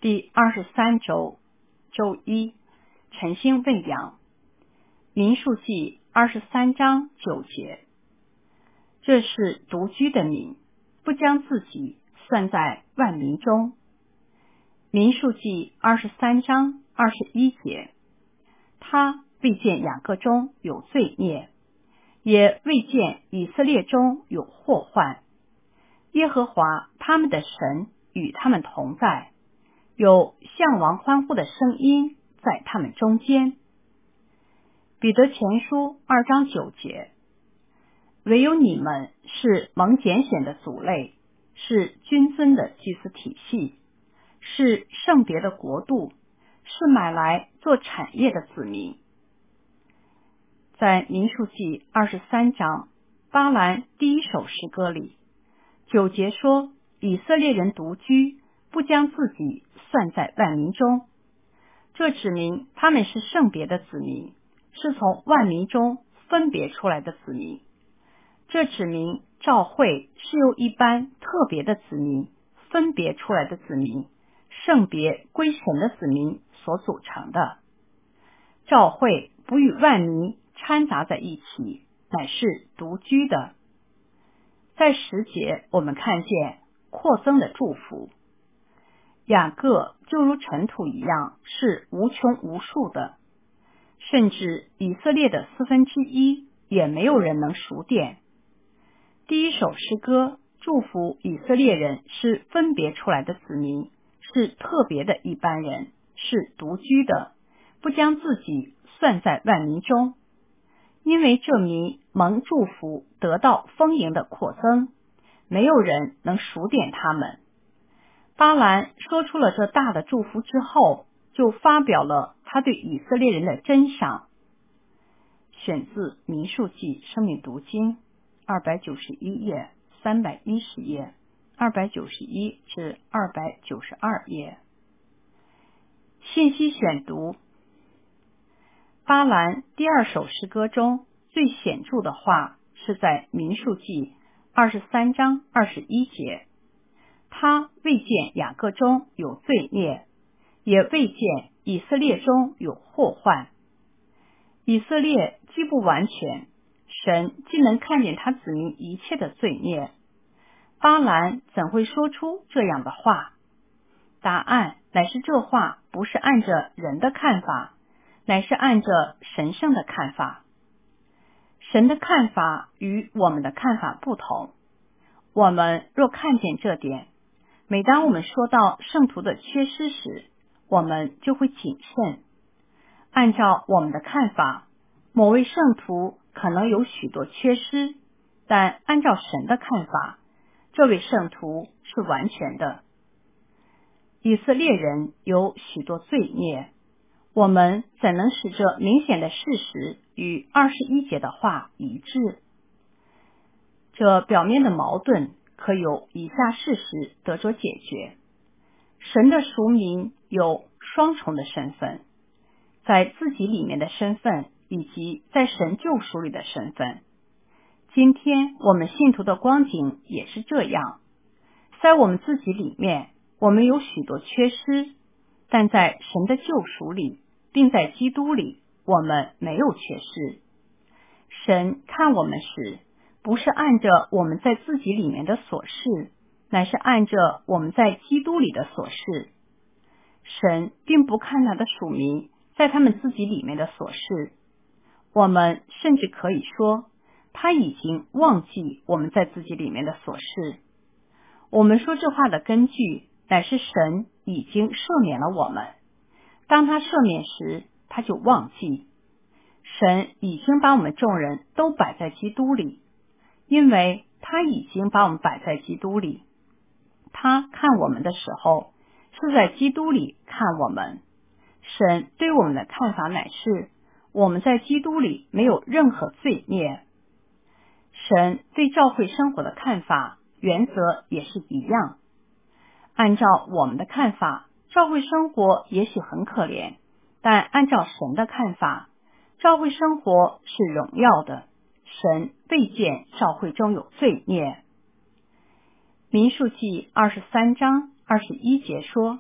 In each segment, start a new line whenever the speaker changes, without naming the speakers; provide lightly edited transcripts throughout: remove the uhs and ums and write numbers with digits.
第23周周一，晨星喂养。民数记23章9节，这是独居的民，不将自己算在万民中。民数记23章21节，他未见雅各中有罪孽，也未见以色列中有祸患。耶和华他们的神与他们同在，有向王欢呼的声音在他们中间。彼得前书2章9节，唯有你们是蒙拣选的族类，是君尊的祭司体系，是圣别的国度，是买来做产业的子民。在民数记23章巴兰第一首诗歌里，9节说以色列人独居，不将自己算在万民中，这指明他们是圣别的子民，是从万民中分别出来的子民。这指明召会是由一般特别的子民分别出来的子民，圣别归神的子民所组成的。召会不与万民掺杂在一起，乃是独居的。在10节我们看见扩增的祝福，雅各就如尘土一样，是无穷无数的，甚至以色列的1/4也没有人能数点。第一首诗歌祝福以色列人是分别出来的子民，是特别的一般人，是独居的，不将自己算在万民中。因为这民蒙祝福得到丰盈的扩增，没有人能数点他们。巴兰说出了这大的祝福之后，就发表了他对以色列人的珍赏。选自民数记生命读经291页、310页、291至292页。信息选读，巴兰第2首诗歌中最显著的话是在民数记23章21节，他未见雅各中有罪孽，也未见以色列中有祸患。以色列既不完全，神既能看见他子民一切的罪孽，巴兰怎会说出这样的话？答案乃是这话不是按着人的看法，乃是按着神圣的看法。神的看法与我们的看法不同。我们若看见这点，每当我们说到圣徒的缺失时，我们就会谨慎。按照我们的看法，某位圣徒可能有许多缺失，但按照神的看法，这位圣徒是完全的。以色列人有许多罪孽，我们怎能使这明显的事实与21节的话一致？这表面的矛盾可有以下事实得着解决。神的赎民有双重的身份，在自己里面的身份，以及在神救赎里的身份。今天我们信徒的光景也是这样，在我们自己里面，我们有许多缺失，但在神的救赎里，并在基督里，我们没有缺失。神看我们时，不是按着我们在自己里面的所事，乃是按着我们在基督里的所事。神并不看他的属民在他们自己里面的所事，我们甚至可以说，他已经忘记我们在自己里面的所事。我们说这话的根据，乃是神已经赦免了我们。当他赦免时，他就忘记。神已经把我们众人都摆在基督里，因为他已经把我们摆在基督里。他看我们的时候，是在基督里看我们。神对我们的看法乃是，我们在基督里没有任何罪孽。神对教会生活的看法原则也是一样。按照我们的看法，教会生活也许很可怜，但按照神的看法，教会生活是荣耀的。神未见教会中有罪孽。民数记23章21节说，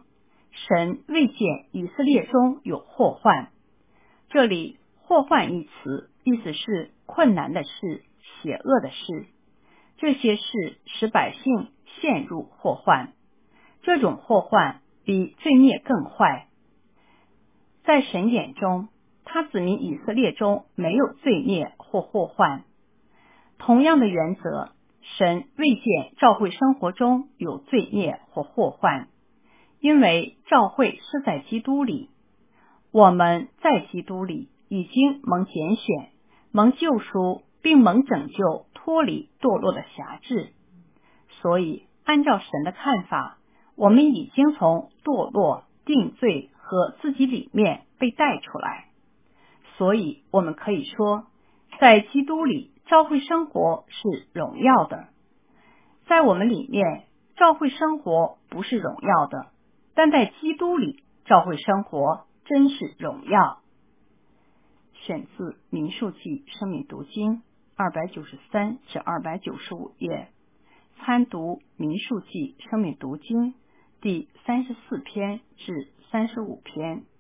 神未见以色列中有祸患。这里祸患一词意思是困难的事、邪恶的事，这些事使百姓陷入祸患。这种祸患比罪孽更坏。在神眼中，他子民以色列中没有罪孽或祸患。同样的原则，神未见教会生活中有罪孽或祸患，因为教会是在基督里，我们在基督里已经蒙拣选、蒙救赎，并蒙拯救，脱离堕落的辖制。所以按照神的看法，我们已经从堕落、定罪和自己里面被带出来。所以我们可以说，在基督里教会生活是荣耀的。在我们里面，教会生活不是荣耀的，但在基督里教会生活真是荣耀。选自民数记生命读经293至295页，参读民数记生命读经第34篇至35篇。